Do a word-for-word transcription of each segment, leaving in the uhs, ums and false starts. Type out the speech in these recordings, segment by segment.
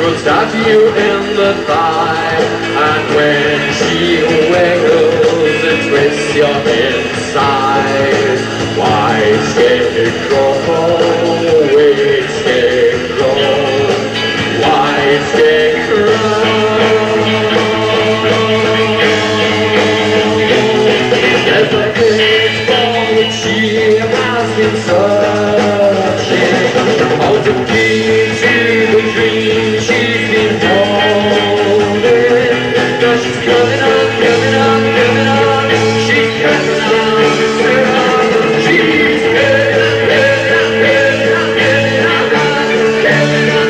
will stab you in the thigh. And when she wiggles and twists your inside, white scarecrow, white scarecrow, white scarecrow. There's a big for which she has been searching, how to keep to the dream she's been holding. Cause she's coming up, coming up, coming up, she's coming up, coming up, she's coming up, coming up, coming up, coming up, coming up,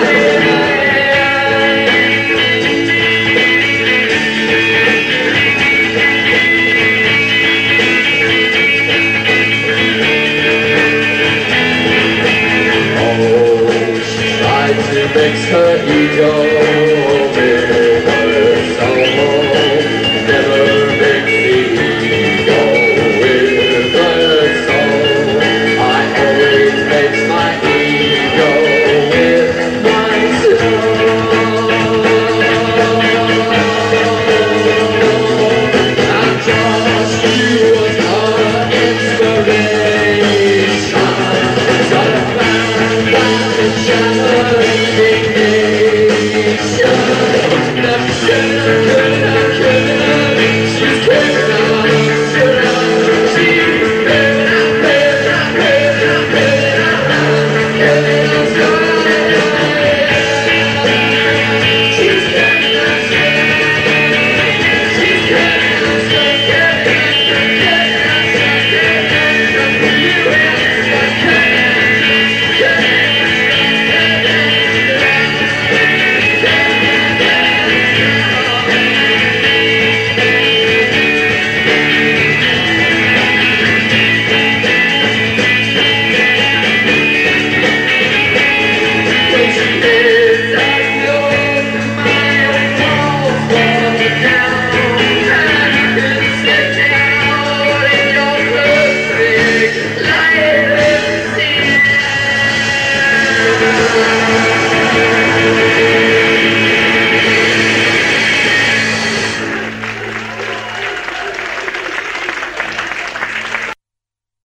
to mix her ego with her soul, never mix the ego with her soul. I always mix my ego with my soul. And just you was her inspiration, got a plan that is shattered. Yeah.